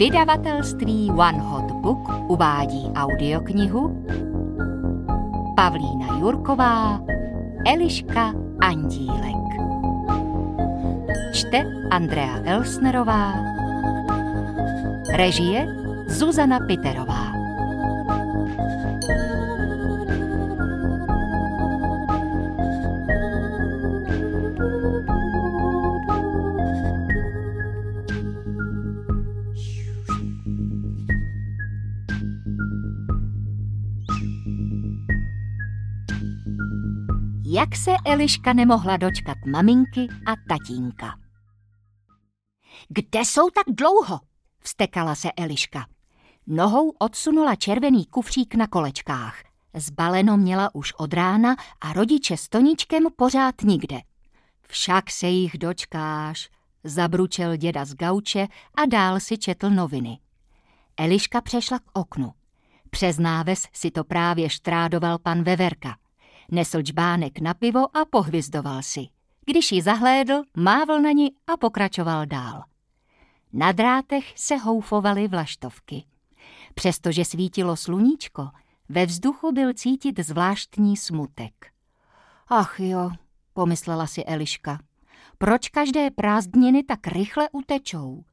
Vydavatelství One Hot Book uvádí audioknihu Pavlína Jurková, Eliška Andílek. Čte Andrea Elsnerová. Režie Zuzana Piterová. Jak se Eliška nemohla dočkat maminky a tatínka. Kde jsou tak dlouho? Vztekala se Eliška. Nohou odsunula červený kufřík na kolečkách. Zbaleno měla už od rána a rodiče s Toníčkem pořád nikde. Však se jich dočkáš, zabručel děda z gauče a dál si četl noviny. Eliška přešla k oknu. Přes náves si to právě štrádoval pan Veverka. Nesl džbánek na pivo a pohvizdoval si. Když ji zahlédl, mávl na ni a pokračoval dál. Na drátech se houfovaly vlaštovky. Přestože svítilo sluníčko, ve vzduchu byl cítit zvláštní smutek. Ach jo, pomyslela si Eliška, proč každé prázdniny tak rychle utečou?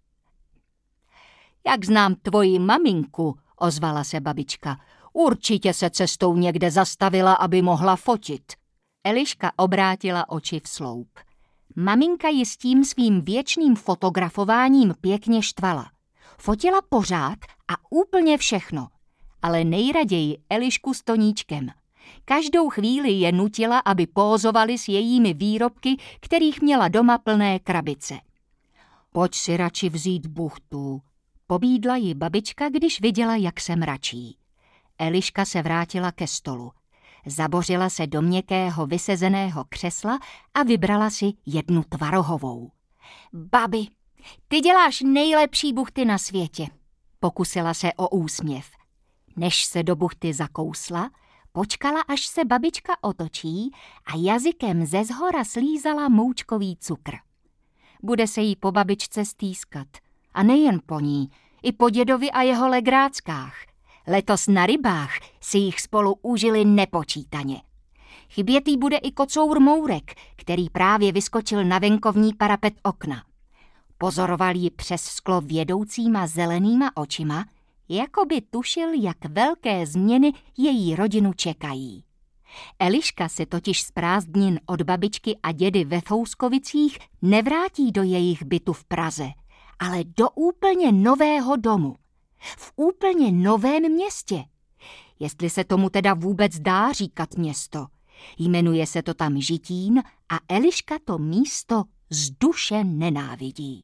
Jak znám tvoji maminku, ozvala se babička, určitě se cestou někde zastavila, aby mohla fotit. Eliška obrátila oči v sloup. Maminka ji s tím svým věčným fotografováním pěkně štvala. Fotila pořád a úplně všechno, ale nejraději Elišku s Toníčkem. Každou chvíli je nutila, aby pózovali s jejími výrobky, kterých měla doma plné krabice. Pojď si radši vzít buchtu, pobídla ji babička, když viděla, jak se mračí. Eliška se vrátila ke stolu. Zabořila se do měkkého vysezeného křesla a vybrala si jednu tvarohovou. Babi, ty děláš nejlepší buchty na světě, pokusila se o úsměv. Než se do buchty zakousla, počkala, až se babička otočí a jazykem ze zhora slízala moučkový cukr. Bude se jí po babičce stýskat. A nejen po ní, i po dědovi a jeho legráckách. Letos na rybách si jich spolu užili nepočítaně. Chybět jí bude i kocour Mourek, který právě vyskočil na venkovní parapet okna. Pozoroval ji přes sklo vědoucíma zelenýma očima, jako by tušil, jak velké změny její rodinu čekají. Eliška se totiž z prázdnin od babičky a dědy ve Fouskovicích nevrátí do jejich bytu v Praze, ale do úplně nového domu. V úplně novém městě. Jestli se tomu teda vůbec dá říkat město. Jmenuje se to tam Žitín a Eliška to místo z duše nenávidí.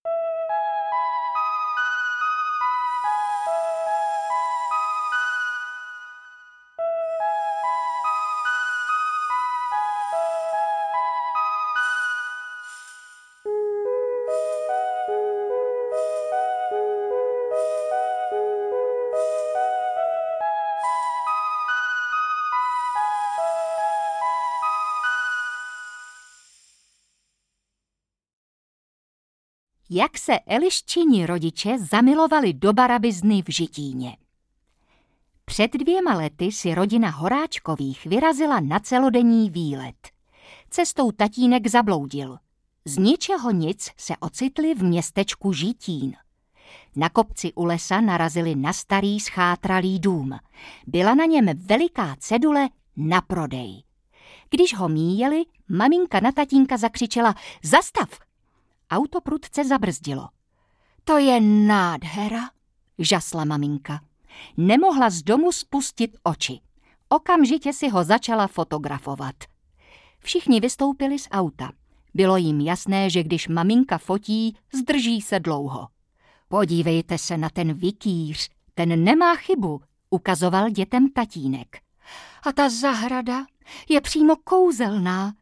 Jak se Eliščini rodiče zamilovali do barabizny v Žitíně. Před 2 lety si rodina Horáčkových vyrazila na celodenní výlet. Cestou tatínek zabloudil. Z ničeho nic se ocitli v městečku Žitín. Na kopci u lesa narazili na starý schátralý dům. Byla na něm veliká cedule na prodej. Když ho míjeli, maminka na tatínka zakřičela Zastav! Auto prudce zabrzdilo. To je nádhera, žasla maminka. Nemohla z domu spustit oči. Okamžitě si ho začala fotografovat. Všichni vystoupili z auta. Bylo jim jasné, že když maminka fotí, zdrží se dlouho. Podívejte se na ten vikýř, ten nemá chybu, ukazoval dětem tatínek. A ta zahrada je přímo kouzelná,